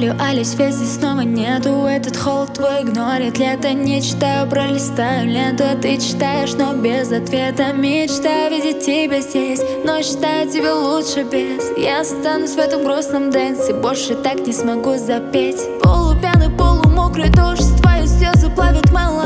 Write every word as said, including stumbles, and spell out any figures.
печалью, а лишь связи снова нету. Этот холод твой игнорит лето. Не читаю, пролистаю ленту, а ты читаешь, но без ответа. Мечтаю видеть тебя здесь, но считаю тебя лучше без. Я останусь в этом грустном дэнсе, больше так не смогу запеть. Полупьяный, полумокрый дождь, твои слезы плавят мелодию.